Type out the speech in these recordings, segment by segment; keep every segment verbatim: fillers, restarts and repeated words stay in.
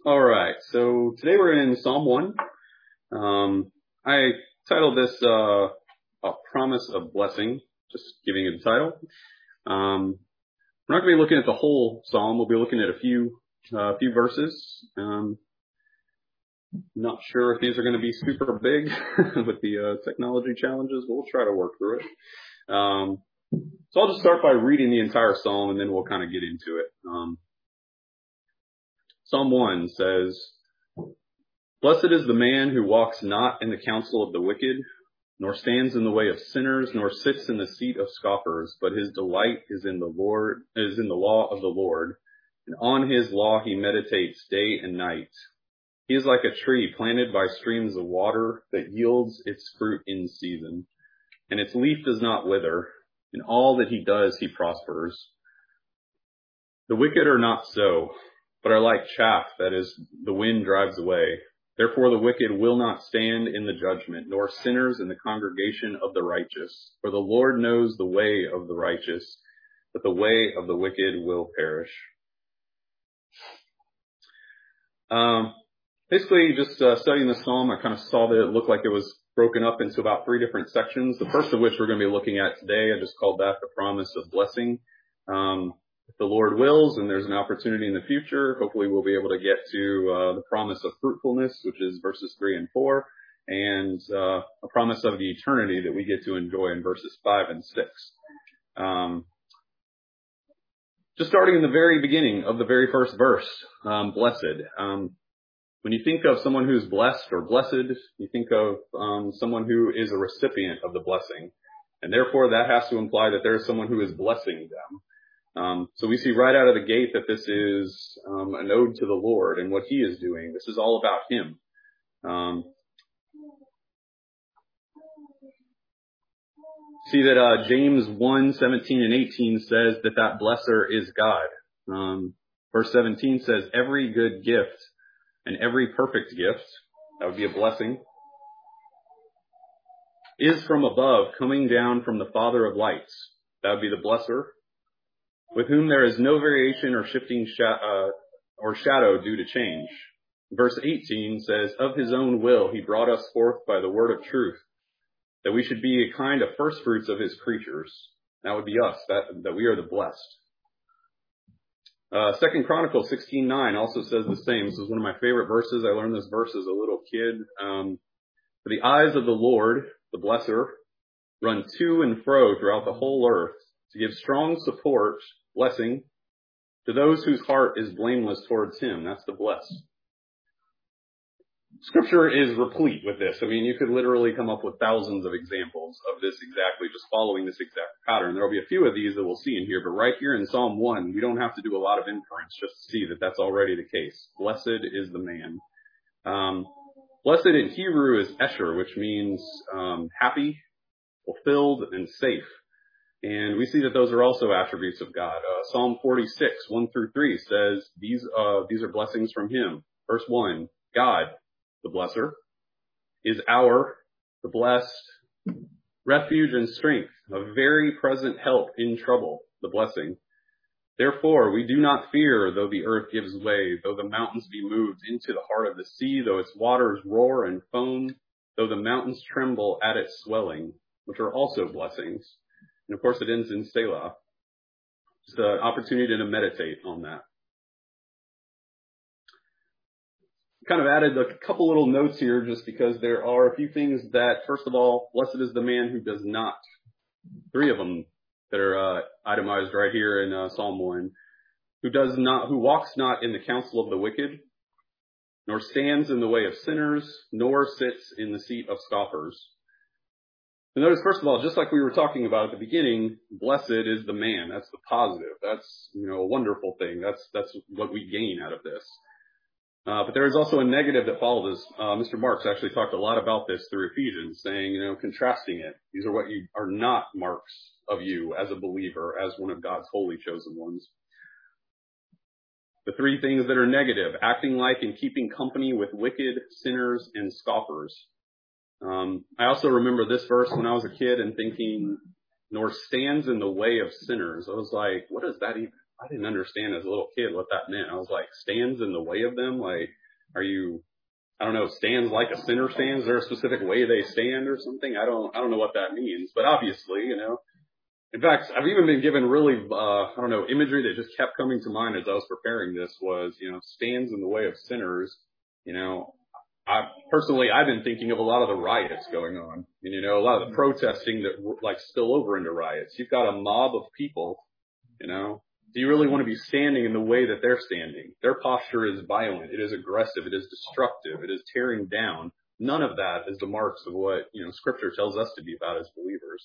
All right, so today we're in Psalm one. Um, I titled this uh, A Promise of Blessing, just giving it a title. Um, we're not going to be looking at the whole psalm. We'll be looking at a few uh, few verses. Um, not sure if these are going to be super big with the uh, technology challenges, but we'll try to work through it. Um, so I'll just start by reading the entire psalm, and then we'll kind of get into it. Um, Psalm one says, "Blessed is the man who walks not in the counsel of the wicked, nor stands in the way of sinners, nor sits in the seat of scoffers, but his delight is in the Lord, is in the law of the Lord, and on his law he meditates day and night. He is like a tree planted by streams of water that yields its fruit in season, and its leaf does not wither. In all that he does, he prospers. The wicked are not so, but are like chaff that is the wind drives away. Therefore the wicked will not stand in the judgment, nor sinners in the congregation of the righteous. For the Lord knows the way of the righteous, but the way of the wicked will perish." Um, basically, just uh, studying the psalm, I kind of saw that it looked like it was broken up into about three different sections. The first of which we're going to be looking at today, I just called that the promise of blessing. Um, If the Lord wills and there's an opportunity in the future, hopefully we'll be able to get to uh, the promise of fruitfulness, which is verses three and four, and uh, a promise of the eternity that we get to enjoy in verses five and six. Um, just starting in the very beginning of the very first verse, um, blessed. Um, when you think of someone who's blessed or blessed, you think of um, someone who is a recipient of the blessing, and therefore that has to imply that there is someone who is blessing them. Um, so we see right out of the gate that this is um, an ode to the Lord and what he is doing. This is all about him. Um, see that uh, James one, seventeen and eighteen says that that blesser is God. Um, verse seventeen says, "Every good gift and every perfect gift," that would be a blessing, "is from above, coming down from the Father of lights." That would be the blesser. "With whom there is no variation or shifting sh- uh, or shadow due to change." Verse eighteen says, "Of his own will he brought us forth by the word of truth, that we should be a kind of first fruits of his creatures." That would be us, that, that we are the blessed. Uh, Second Chronicles sixteen nine also says the same. This is one of my favorite verses. I learned this verse as a little kid. Um, "For the eyes of the Lord, the blesser, run to and fro throughout the whole earth, to give strong support," blessing, "to those whose heart is blameless towards him." That's the blessed. Scripture is replete with this. I mean, you could literally come up with thousands of examples of this exactly, just following this exact pattern. There will be a few of these that we'll see in here, but right here in Psalm one, we don't have to do a lot of inference just to see that that's already the case. Blessed is the man. Um, blessed in Hebrew is Esher, which means um, happy, fulfilled, and safe. And we see that those are also attributes of God. Uh, Psalm forty-six, one through three says, these, uh, these are blessings from him. Verse one, God, the blesser, is our, the blessed, refuge and strength, a very present help in trouble, the blessing. Therefore, we do not fear, though the earth gives way, though the mountains be moved into the heart of the sea, though its waters roar and foam, though the mountains tremble at its swelling, which are also blessings. And of course, it ends in Selah. Just an opportunity to meditate on that. Kind of added a couple little notes here just because there are a few things that, first of all, blessed is the man who does not. Three of them that are uh, itemized right here in uh, Psalm one. Who does not, who walks not in the counsel of the wicked, nor stands in the way of sinners, nor sits in the seat of scoffers. So notice, first of all, just like we were talking about at the beginning, blessed is the man. That's the positive. That's, you know, a wonderful thing. That's, that's what we gain out of this. Uh, but there is also a negative that follows. Uh, Mister Marks actually talked a lot about this through Ephesians, saying, you know, contrasting it. These are what you are not marks of you as a believer, as one of God's holy chosen ones. The three things that are negative: acting like and keeping company with wicked, sinners, and scoffers. Um, I also remember this verse when I was a kid and thinking, nor stands in the way of sinners. I was like, what does that even I didn't understand as a little kid what that meant. I was like, stands in the way of them? Like, are you, I don't know, stands like a sinner stands? Is there a specific way they stand or something? I don't, I don't know what that means. But obviously, you know, in fact, I've even been given really, uh, I don't know, imagery that just kept coming to mind as I was preparing this was, you know, stands in the way of sinners. You know, I personally, I've been thinking of a lot of the riots going on, and you know, a lot of the protesting that like spill over into riots. You've got a mob of people, you know. Do you really want to be standing in the way that they're standing? Their posture is violent. It is aggressive. It is destructive. It is tearing down. None of that is the marks of what, you know, Scripture tells us to be about as believers.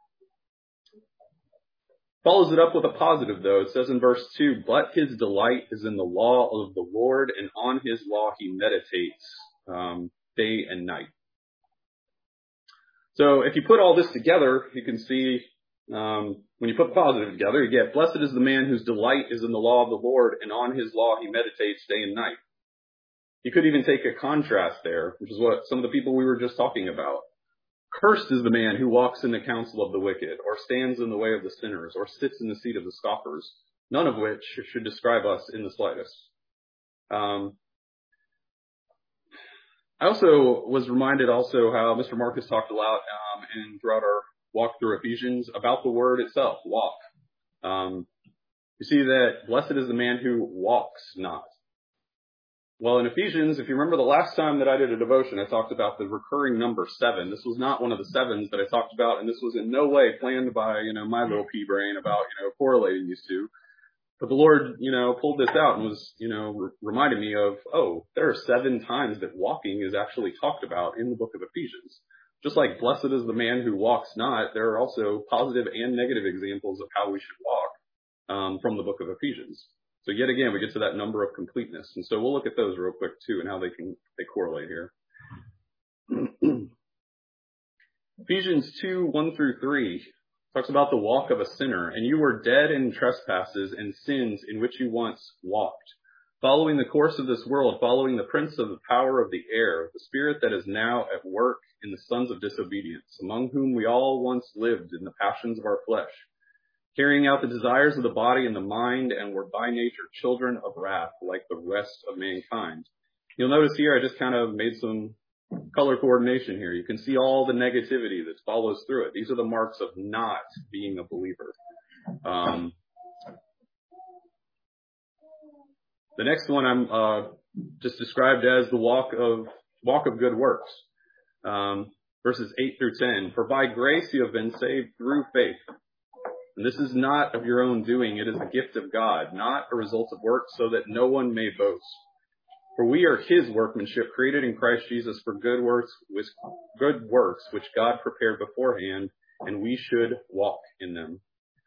Follows it up with a positive, though. It says in verse two, but his delight is in the law of the Lord, and on his law he meditates um, day and night. So if you put all this together, you can see um, when you put the positive together, you get, blessed is the man whose delight is in the law of the Lord, and on his law he meditates day and night. You could even take a contrast there, which is what some of the people we were just talking about. Cursed is the man who walks in the counsel of the wicked, or stands in the way of the sinners, or sits in the seat of the scoffers, none of which should describe us in the slightest. Um, I also was reminded also how Mister Marcus talked a lot um, and throughout our walk through Ephesians about the word itself, walk. Um, you see that blessed is the man who walks not. Well, in Ephesians, if you remember the last time that I did a devotion, I talked about the recurring number seven. This was not one of the sevens that I talked about, and this was in no way planned by, you know, my little pea brain about, you know, correlating these two. But the Lord, you know, pulled this out and was, you know, re- reminded me of, oh, there are seven times that walking is actually talked about in the book of Ephesians. Just like blessed is the man who walks not, there are also positive and negative examples of how we should walk um, from the book of Ephesians. So yet again, we get to that number of completeness. And so we'll look at those real quick too and how they can, they correlate here. Ephesians two, one through three talks about the walk of a sinner. And you were dead in trespasses and sins in which you once walked, following the course of this world, following the prince of the power of the air, the spirit that is now at work in the sons of disobedience, among whom we all once lived in the passions of our flesh, carrying out the desires of the body and the mind, and were by nature children of wrath, like the rest of mankind. You'll notice here I just kind of made some color coordination here. You can see all the negativity that follows through it. These are the marks of not being a believer. Um, the next one I'm uh, just described as the walk of walk of good works. Um, verses eight through ten. For by grace you have been saved through faith. And this is not of your own doing. It is a gift of God, not a result of works, so that no one may boast. For we are his workmanship, created in Christ Jesus for good works, with good works which God prepared beforehand, and we should walk in them.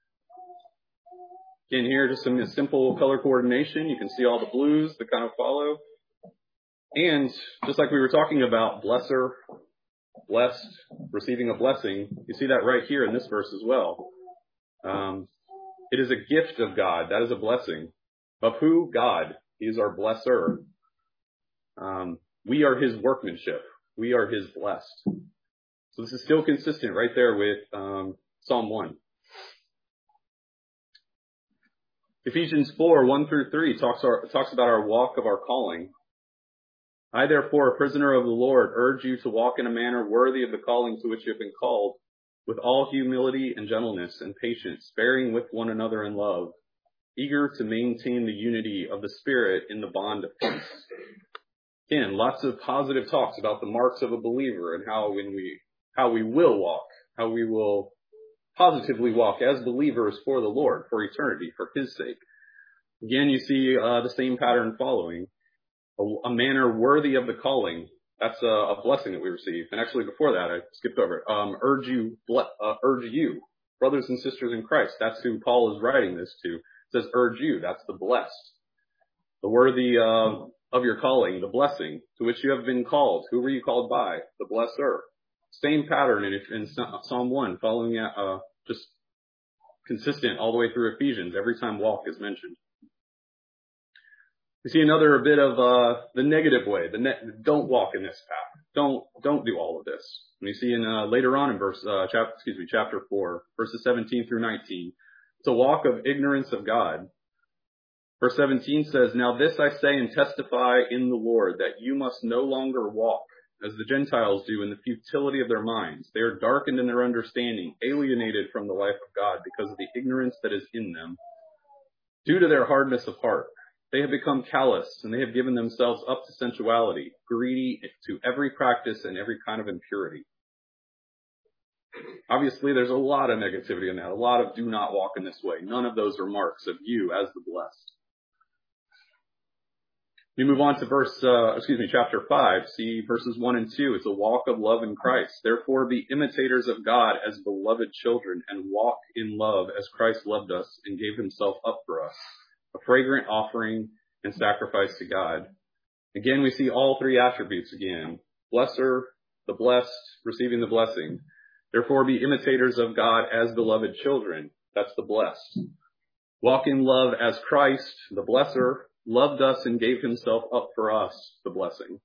Again, here, just some simple color coordination. You can see all the blues that kind of follow. And just like we were talking about, blesser, blessed, receiving a blessing, you see that right here in this verse as well. Um, it is a gift of God. That is a blessing. Of who? God. He is our blesser. Um, we are his workmanship. We are his blessed. So this is still consistent right there with um, Psalm one. Ephesians four, one through three talks, our, talks about our walk of our calling. I, therefore, a prisoner of the Lord, urge you to walk in a manner worthy of the calling to which you have been called, with all humility and gentleness and patience, bearing with one another in love, eager to maintain the unity of the Spirit in the bond of peace. Again, lots of positive talks about the marks of a believer and how when we, how we will walk, how we will positively walk as believers for the Lord, for eternity, for his sake. Again, you see uh, the same pattern following. A, a manner worthy of the calling. That's a, a blessing that we receive. And actually before that, I skipped over it. Um, urge you, uh, urge you, brothers and sisters in Christ. That's who Paul is writing this to. It says urge you. That's the blessed. The worthy uh, of your calling, the blessing to which you have been called. Who were you called by? The blesser. Same pattern in, in Psalm one, following uh, just consistent all the way through Ephesians. Every time walk is mentioned. We see another bit of uh, the negative way. The ne- don't walk in this path. Don't don't do all of this. And you see in uh, later on in verse uh, chapter excuse me chapter four, verses seventeen through nineteen. It's a walk of ignorance of God. Verse seventeen says, "Now this I say and testify in the Lord, that you must no longer walk as the Gentiles do in the futility of their minds. They are darkened in their understanding, alienated from the life of God because of the ignorance that is in them, due to their hardness of heart. They have become callous, and they have given themselves up to sensuality, greedy to every practice and every kind of impurity." Obviously, there's a lot of negativity in that. A lot of do not walk in this way. None of those are marks of you as the blessed. We move on to verse, uh, excuse me, chapter five. See verses one and two. It's a walk of love in Christ. "Therefore be imitators of God as beloved children, and walk in love as Christ loved us and gave himself up for us, a fragrant offering and sacrifice to God." Again, we see all three attributes again. Blesser, the blessed, receiving the blessing. "Therefore be imitators of God as beloved children." That's the blessed. "Walk in love as Christ, the blesser, loved us and gave himself up for us," the blessing.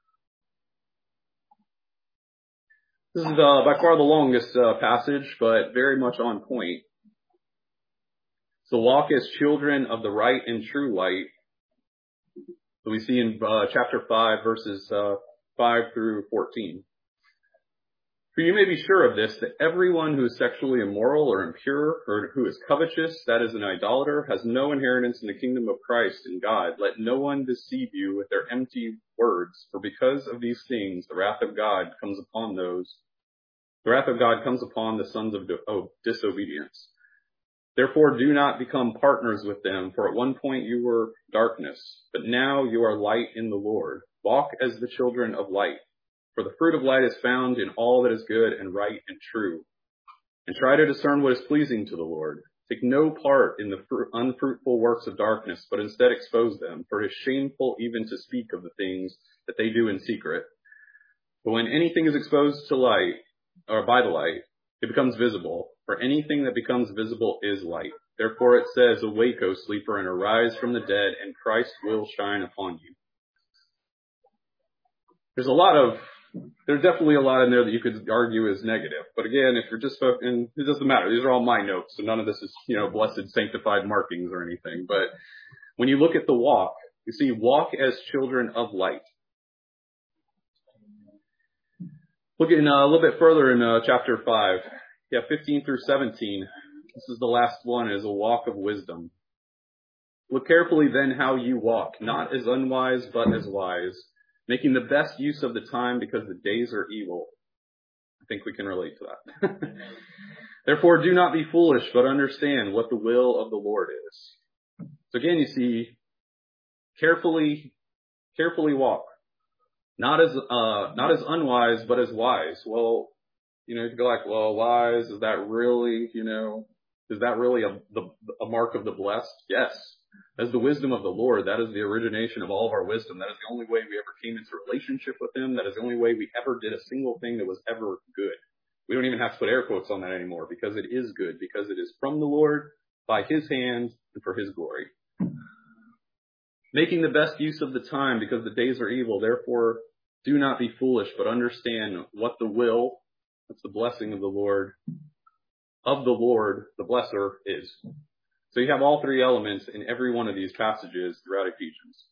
This is uh, by far the longest uh, passage, but very much on point. So walk as children of the right and true light. So we see in uh, chapter five, verses uh, five through fourteen. "For you may be sure of this, that everyone who is sexually immoral or impure, or who is covetous, that is an idolater, has no inheritance in the kingdom of Christ and God. Let no one deceive you with their empty words, for because of these things the wrath of God comes upon those. The wrath of God comes upon the sons of disobedience. Therefore do not become partners with them, for at one point you were darkness, but now you are light in the Lord. Walk as the children of light. For the fruit of light is found in all that is good and right and true. And try to discern what is pleasing to the Lord. Take no part in the fru- unfruitful works of darkness, but instead expose them. For it is shameful even to speak of the things that they do in secret. But when anything is exposed to light, or by the light, it becomes visible. For anything that becomes visible is light. Therefore it says, Awake, O sleeper, and arise from the dead, and Christ will shine upon you." There's a lot of There's definitely a lot in there that you could argue is negative. But again, if you're just, and it doesn't matter. These are all my notes, so none of this is, you know, blessed, sanctified markings or anything. But when you look at the walk, you see, walk as children of light. Looking uh, a little bit further in uh, chapter five, yeah, fifteen through seventeen. This is the last one, is a walk of wisdom. "Look carefully then how you walk, not as unwise, but as wise, making the best use of the time because the days are evil." I think we can relate to that. "Therefore do not be foolish, but understand what the will of the Lord is." So again, you see, carefully, carefully walk. Not as, uh, not as unwise, but as wise. Well, you know, you go like, well, wise, is that really, you know, is that really a, the, a mark of the blessed? Yes. As the wisdom of the Lord, that is the origination of all of our wisdom. That is the only way we ever came into relationship with him. That is the only way we ever did a single thing that was ever good. We don't even have to put air quotes on that anymore, because it is good, because it is from the Lord, by his hand, and for his glory. "Making the best use of the time because the days are evil. Therefore do not be foolish, but understand what the will," that's the blessing of the Lord, "of the Lord, the blesser, is." So you have all three elements in every one of these passages throughout Ephesians.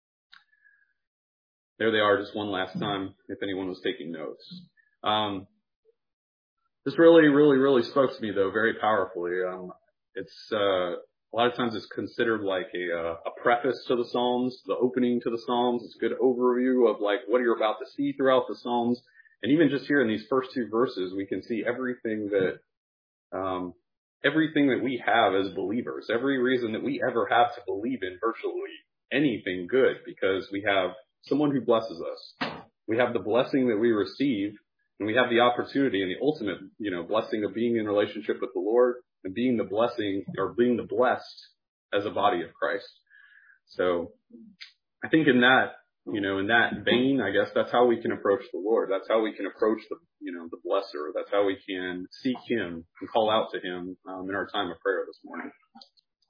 There they are, just one last time, if anyone was taking notes. Um, this really, really, really spoke to me, though, very powerfully. Um, it's uh, a lot of times it's considered like a, uh, a preface to the Psalms, the opening to the Psalms. It's a good overview of like what you're about to see throughout the Psalms. And even just here in these first two verses, we can see everything that um, everything that we have as believers, every reason that we ever have to believe in virtually anything good, because we have someone who blesses us. We have the blessing that we receive, and we have the opportunity and the ultimate, you know, blessing of being in relationship with the Lord and being the blessing, or being the blessed as a body of Christ. So I think in that, you know, in that vein, I guess that's how we can approach the Lord. That's how we can approach the, you know, the blesser. That's how we can seek him and call out to him um, in our time of prayer this morning.